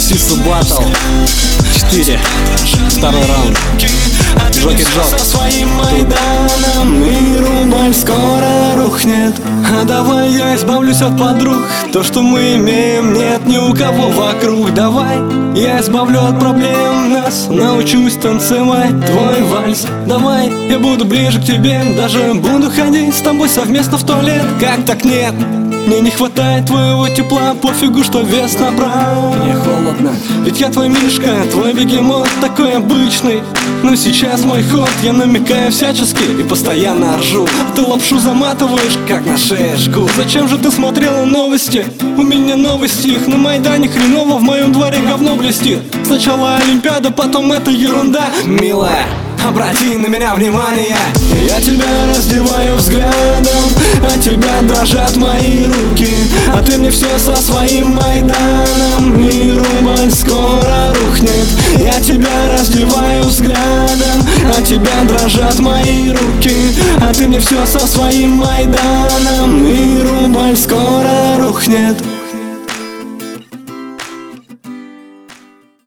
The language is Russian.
Сису Батл 4. Второй раунд. Джокер Джок. Со своим Майданом и рубль скоро рухнет. А давай я избавлюсь от подруг. То, что мы имеем, нет ни у кого вокруг. Давай я избавлю от проблем нас, научусь танцевать твой вальс. Давай я буду ближе к тебе, даже буду ходить с тобой совместно в туалет. Как так нет? Мне не хватает твоего тепла, пофигу, что вес набрал. Мне холодно, ведь я твой мишка, твой бегемот, такой обычный. Но сейчас мой ход, я намекаю всячески и постоянно ржу. Ты лапшу заматываешь, как на шее жгут. Зачем же ты смотрела новости? У меня новости, их на Майдане хреново, в моем дворе говно блестит. Сначала Олимпиада, потом эта ерунда. Милая, обрати на меня внимание. Я тебя раздеваю взглядом, от тебя дрожат мои руки. А ты мне все со своим Майданом, и рубль скоро рухнет. Я тебя раздеваю взглядом, от тебя дрожат мои руки. А ты мне все со своим Майданом, и рубль скоро рухнет.